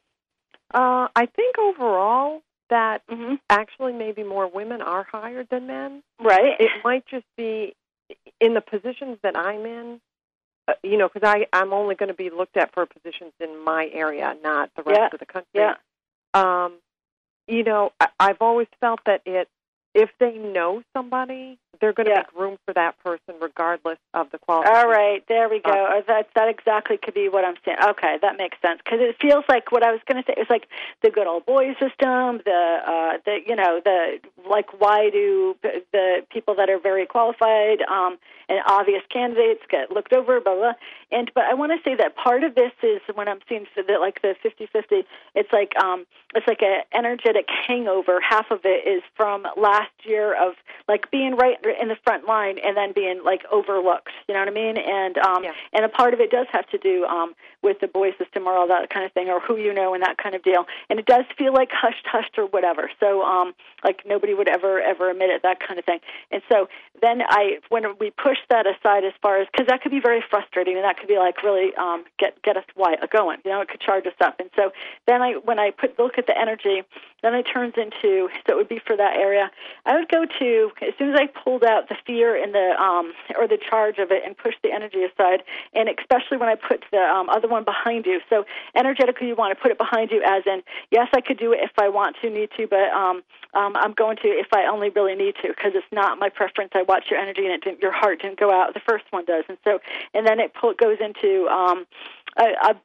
Uh, I think overall that mm-hmm. actually maybe more women are hired than men. Right. It might just be in the positions that I'm in, uh, you know, because I'm only going to be looked at for positions in my area, not the rest yeah. of the country. Yeah. Um, you know, I, I've always felt that it, if they know somebody, they're going to yeah. make room for that person regardless of the qualifications. All right, there we go. Uh, that that exactly could be what I'm saying. Okay, that makes sense because it feels like what I was going to say. It's like the good old boy system. The uh, the you know the like why do the people that are very qualified um, and obvious candidates get looked over? Blah blah. And but I want to say that part of this is when I'm seeing the, like the fifty-fifty. It's like um, it's like an energetic hangover. Half of it is from last year of like being right in the front line and then being like overlooked. You know what I mean? And um, yeah. and a part of it does have to do um, with the boy system or all that kind of thing, or who you know and that kind of deal. And it does feel like hushed, hushed or whatever. So um, like nobody would ever ever admit it, that kind of thing. And so then I when we push that aside as far as because that could be very frustrating and that could be like really um, get get us why, going. You know, it could charge us up. And so then I when I put look at the energy, then it turns into so it would be for that area. I would go to as soon as I pulled out the fear and the um, or the charge of it and pushed the energy aside, and especially when I put the um, other one behind you. So energetically, you want to put it behind you, as in yes, I could do it if I want to, need to, but um, um, I'm going to if I only really need to, because it's not my preference. I watch your energy and it didn't, your heart didn't go out. The first one does, and so and then it pull, goes into um, a, a,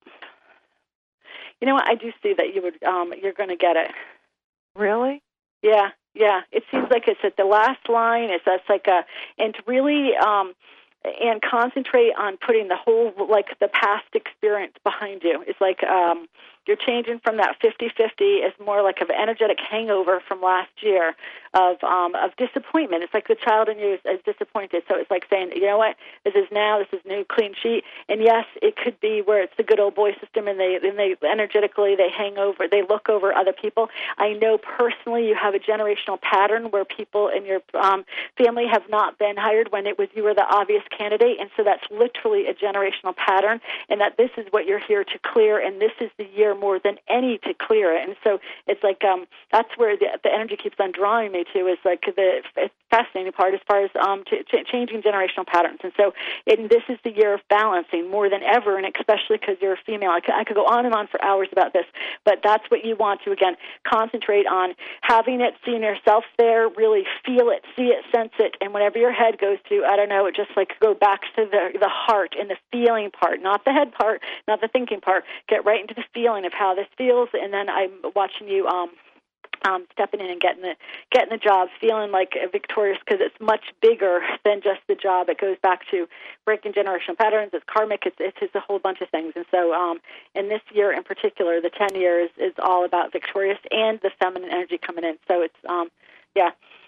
you know what? I do see that you would um, you're going to get it. Really? Yeah, yeah. It seems like it's at the last line. It's that's like a, and really, um, and concentrate on putting the whole, like, the past experience behind you. It's like um, you're changing from that fifty-fifty as more like an energetic hangover from last year of um, of disappointment. It's like the child in you is, is disappointed. So it's like saying, you know what, this is now, this is new, clean sheet. And yes, it could be where it's the good old boy system, and they and they energetically they hang over, they look over other people. I know personally you have a generational pattern where people in your um, family have not been hired when it was you were the obvious candidate, and so that's literally a generational pattern, and that this is what you're here to clear, and this is the year more than any to clear it. And so it's like um, that's where the, the energy keeps on drawing me to, is like the fascinating part as far as um, ch- ch- changing generational patterns. And so it, this is the year of balancing more than ever, and especially because you're a female. I could, I could go on and on for hours about this, but that's what you want to, again, concentrate on, having it, seeing yourself there, really feel it, see it, sense it, and whenever your head goes to, I don't know, just like go back to the, the heart and the feeling part, not the head part, not the thinking part. Get right into the feeling of how this feels, and then I'm watching you um, um, stepping in and getting the getting the job, feeling like victorious, because it's much bigger than just the job. It goes back to breaking generational patterns. It's karmic. It's, it's, it's a whole bunch of things. And so um, in this year in particular, the ten years is all about victorious and the feminine energy coming in. So it's, um, yeah.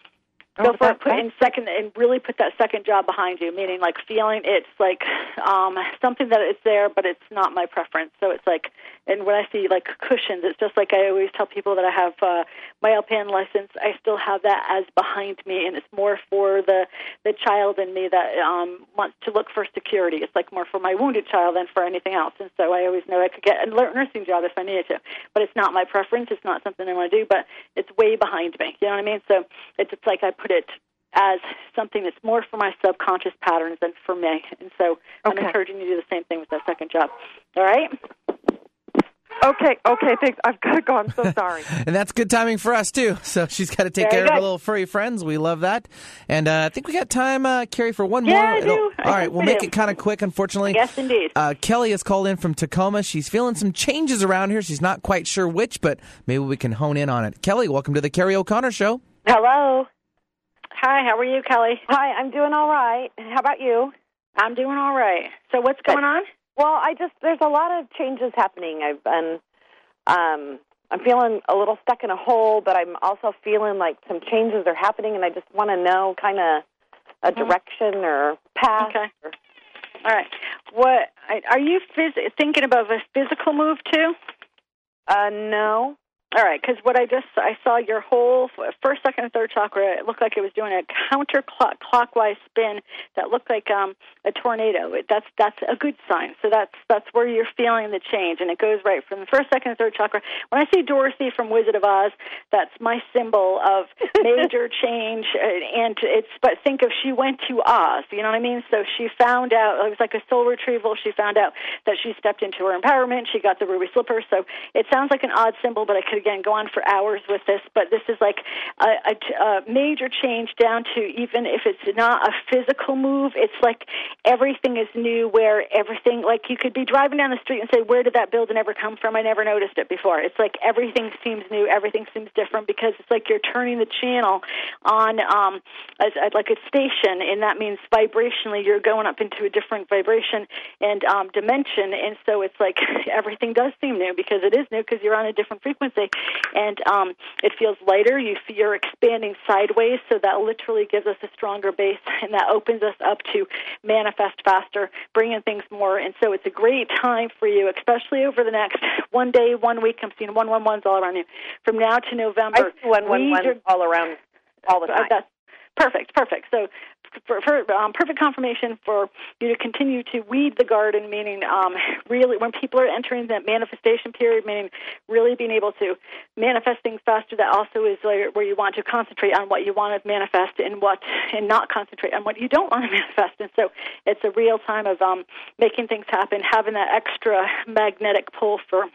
Go for it, put in second, and really put that second job behind you, meaning like feeling it's like um, something that is there, but it's not my preference. So it's like, and when I see like cushions, it's just like I always tell people that I have uh, my L P N license, I still have that as behind me, and it's more for the, the child in me that um, wants to look for security. It's like more for my wounded child than for anything else. And so I always know I could get a nursing job if I needed to, but it's not my preference. It's not something I want to do, but it's way behind me. You know what I mean? So it's, it's like I put it as something that's more for my subconscious patterns than for me. And so okay. I'm encouraging you to do the same thing with that second job. All right? Okay, okay, thanks. I've got to go. I'm so sorry. And that's good timing for us, too. So she's got to take Very care good. of her little furry friends. We love that. And uh, I think we got time, uh, Carrie, for one yeah, more. I do. All I right, we'll we make do. it kind of quick, unfortunately. Yes, indeed. Uh, Kelly has called in from Tacoma. She's feeling some changes around here. She's not quite sure which, but maybe we can hone in on it. Kelly, welcome to the Carrie O'Connor Show. Hello. Hi, how are you, Kelly? Hi, I'm doing all right. How about you? I'm doing all right. So what's going on? Well, I just, there's a lot of changes happening. I've been, um, I'm feeling a little stuck in a hole, but I'm also feeling like some changes are happening, and I just want to know kind of a Mm-hmm. direction or path. Okay. All right. What are you phys- thinking about a physical move too? Uh, no. All right, because what I just I saw your whole first, second, and third chakra. It looked like it was doing a counterclockwise spin that looked like um, a tornado. It, that's that's a good sign. So that's that's where you're feeling the change, and it goes right from the first, second, and third chakra. When I see Dorothy from Wizard of Oz, that's my symbol of major change. And it's but think of she went to Oz. You know what I mean? So she found out it was like a soul retrieval. She found out that she stepped into her empowerment. She got the ruby slipper. So it sounds like an odd symbol, but I could again go on for hours with this, but this is like a, a, a major change down to even if it's not a physical move, it's like everything is new, where everything, like you could be driving down the street and say, where did that building ever come from? I never noticed it before. It's like everything seems new, everything seems different, because it's like you're turning the channel on um, as, as like a station, and that means vibrationally you're going up into a different vibration and um, dimension, and so it's like everything does seem new because it is new because you're on a different frequency. And um, it feels lighter. You feel you're expanding sideways, so that literally gives us a stronger base, and that opens us up to manifest faster, bringing things more. And so it's a great time for you, especially over the next one day, one week. I'm seeing one one ones all around you from now to November. I see one one ones all around all the time. Uh, that's perfect, perfect. So for, for um, perfect confirmation for you to continue to weed the garden, meaning um, really when people are entering that manifestation period, meaning really being able to manifest things faster. That also is where you want to concentrate on what you want to manifest and what, and not concentrate on what you don't want to manifest. And so it's a real time of um, making things happen, having that extra magnetic pull for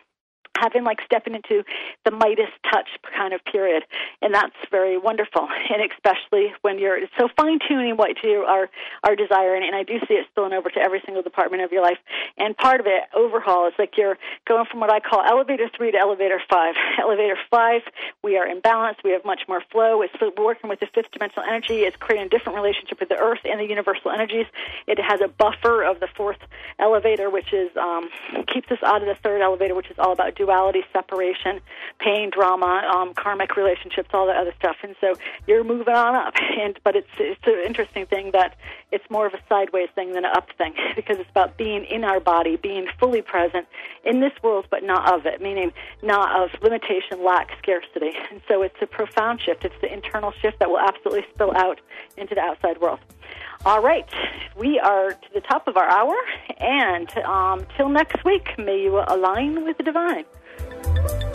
having like stepping into the Midas touch kind of period, and that's very wonderful. And especially when you're so fine tuning what you are are desiring, and I do see it spilling over to every single department of your life. And part of it, overhaul, is like you're going from what I call elevator three to elevator five. Elevator five, we are in balance. We have much more flow. It's working with the fifth dimensional energy. It's creating a different relationship with the earth and the universal energies. It has a buffer of the fourth elevator, which is um, keeps us out of the third elevator, which is all about duality, separation, pain, drama, um, karmic relationships, all that other stuff. And so you're moving on up. And but it's it's an interesting thing that it's more of a sideways thing than an up thing, because it's about being in our body, being fully present in this world, but not of it, meaning not of limitation, lack, scarcity. And so it's a profound shift. It's the internal shift that will absolutely spill out into the outside world. All right, we are to the top of our hour, and um, till next week, may you align with the divine.